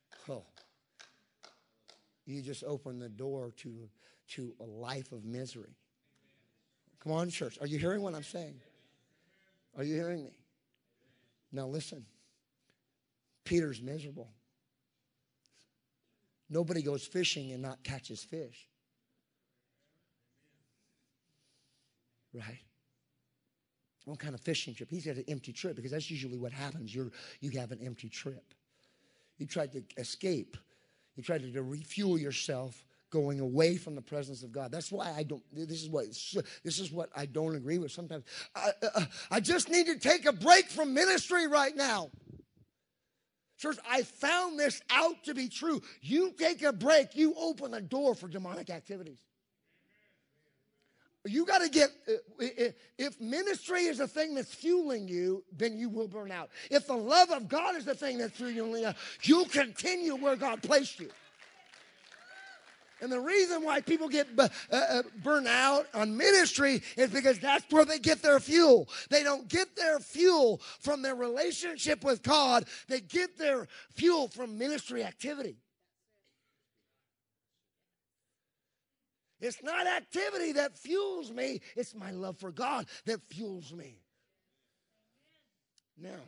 you just open the door to a life of misery. Come on, church. Are you hearing what I'm saying? Are you hearing me? Now listen. Peter's miserable. Nobody goes fishing and not catches fish. Right? What kind of fishing trip? He's got an empty trip, because that's usually what happens. You have an empty trip. You tried to escape. You tried to refuel yourself going away from the presence of God. That's why this is what I don't agree with sometimes. I just need to take a break from ministry right now. Church, I found this out to be true. You take a break, you open the door for demonic activities. You got to get, if ministry is the thing that's fueling you, then you will burn out. If the love of God is the thing that's fueling you, you'll continue where God placed you. And the reason why people get burned out on ministry is because that's where they get their fuel. They don't get their fuel from their relationship with God. They get their fuel from ministry activity. It's not activity that fuels me. It's my love for God that fuels me. Now,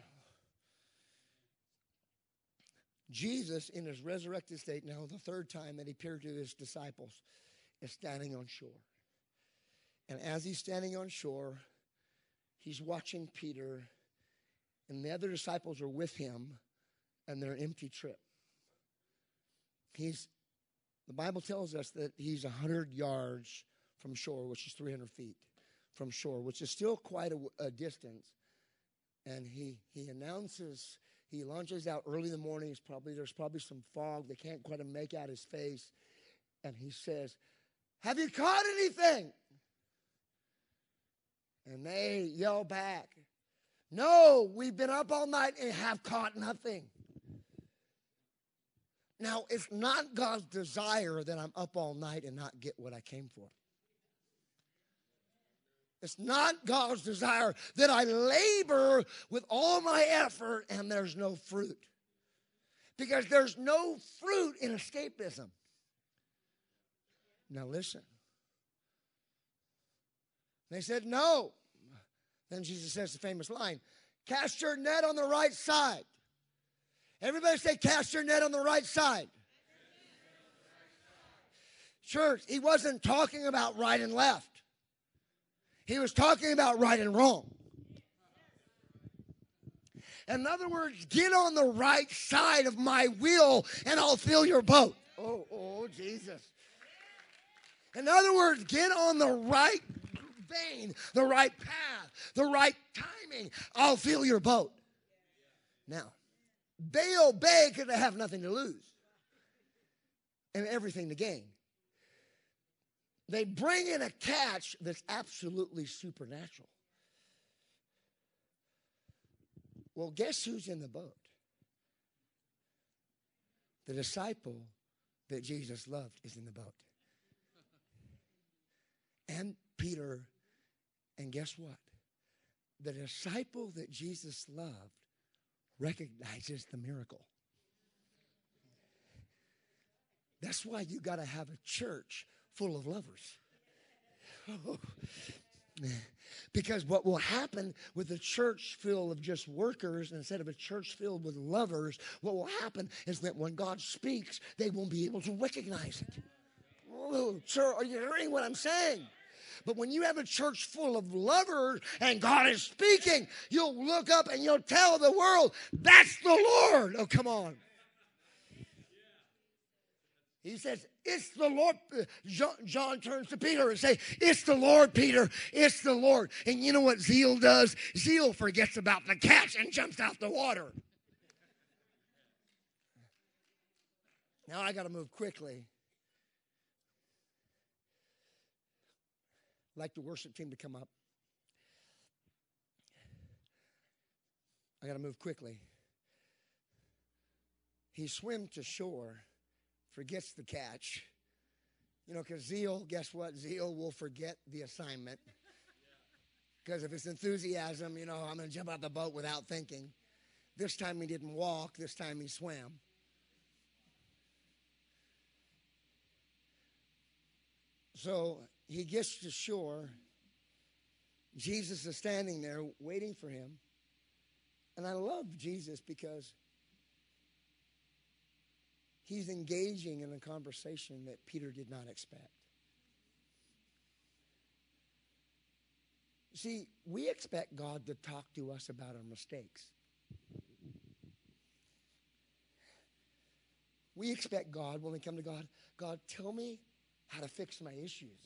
Jesus, in his resurrected state, now the third time that he appeared to his disciples, is standing on shore. And as he's standing on shore, he's watching Peter, and the other disciples are with him, and they're empty trip. The Bible tells us that he's 100 yards from shore, which is 300 feet from shore, which is still quite a distance. And he announces, he launches out early in the morning. There's probably some fog. They can't quite make out his face. And he says, "Have you caught anything?" And they yell back, "No, we've been up all night and have caught nothing." Now, it's not God's desire that I'm up all night and not get what I came for. It's not God's desire that I labor with all my effort and there's no fruit. Because there's no fruit in escapism. Now listen. They said no. Then Jesus says the famous line, "Cast your net on the right side." Everybody say, "Cast your net on the right side." Church, he wasn't talking about right and left. He was talking about right and wrong. In other words, get on the right side of my will and I'll fill your boat. Oh, Jesus. In other words, get on the right vein, the right path, the right timing. I'll fill your boat. Now, they obey because they have nothing to lose and everything to gain. They bring in a catch that's absolutely supernatural. Well, guess who's in the boat? The disciple that Jesus loved is in the boat. And Peter, and guess what? The disciple that Jesus loved recognizes the miracle. That's why you got to have a church full of lovers. Because what will happen with a church filled of just workers instead of a church filled with lovers, what will happen is that when God speaks, they won't be able to recognize it. Oh, sir, are you hearing what I'm saying? But when you have a church full of lovers and God is speaking, you'll look up and you'll tell the world, "That's the Lord." Oh, come on. He says, "It's the Lord." John turns to Peter and says, "It's the Lord, Peter. It's the Lord." And you know what zeal does? Zeal forgets about the catch and jumps out the water. Now I got to move quickly. I'd like the worship team to come up. I got to move quickly. He swims to shore, forgets the catch. You know, because zeal, guess what? Zeal will forget the assignment. Because if it's enthusiasm, you know, I'm going to jump out the boat without thinking. This time he didn't walk. This time he swam. So he gets to shore. Jesus is standing there waiting for him. And I love Jesus because he's engaging in a conversation that Peter did not expect. See, we expect God to talk to us about our mistakes. We expect God, when we come to God, "God, tell me how to fix my issues."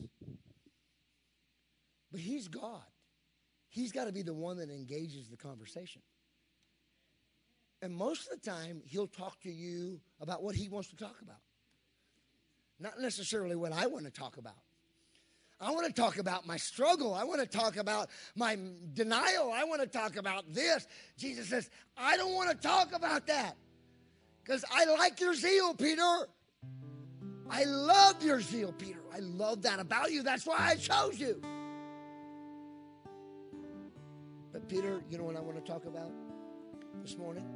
But he's God. He's got to be the one that engages the conversation. And most of the time, he'll talk to you about what he wants to talk about. Not necessarily what I want to talk about. I want to talk about my struggle. I want to talk about my denial. I want to talk about this. Jesus says, I don't want to talk about that because I like your zeal, Peter. I love your zeal, Peter. I love that about you. That's why I chose you. But Peter, you know what I want to talk about this morning?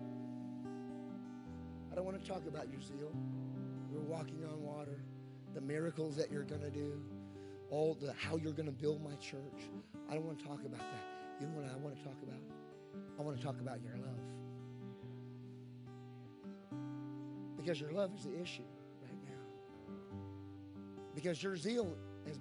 I don't want to talk about your zeal. You're walking on water, the miracles that you're going to do, how you're going to build my church. I don't want to talk about that. You know what I want to talk about? I want to talk about your love. Because your love is the issue right now. Because your zeal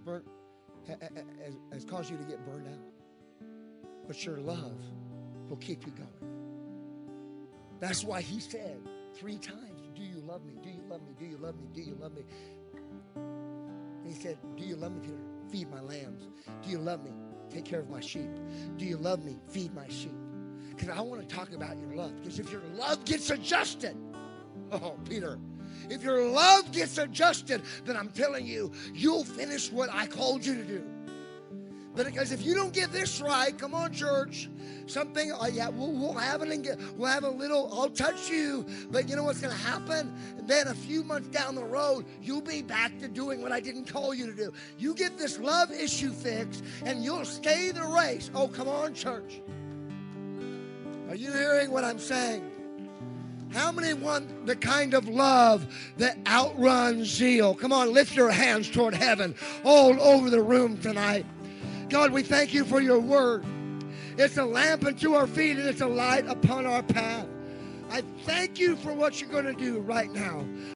has caused you to get burned out. But your love will keep you going. That's why he said 3 times, do you love me? Do you love me? Do you love me? Do you love me? And he said, do you love me, Peter? Feed my lambs. Do you love me? Take care of my sheep. Do you love me? Feed my sheep. Because I want to talk about your love. Because if your love gets adjusted, oh, Peter, if your love gets adjusted, then I'm telling you, you'll finish what I called you to do. But because if you don't get this right, come on, church, something, we'll have a little, I'll touch you, but you know what's going to happen? And then a few months down the road, you'll be back to doing what I didn't call you to do. You get this love issue fixed, and you'll stay the race. Oh, come on, church. Are you hearing what I'm saying? How many want the kind of love that outruns zeal? Come on, lift your hands toward heaven all over the room tonight. God, we thank you for your word. It's a lamp unto our feet and it's a light upon our path. I thank you for what you're going to do right now.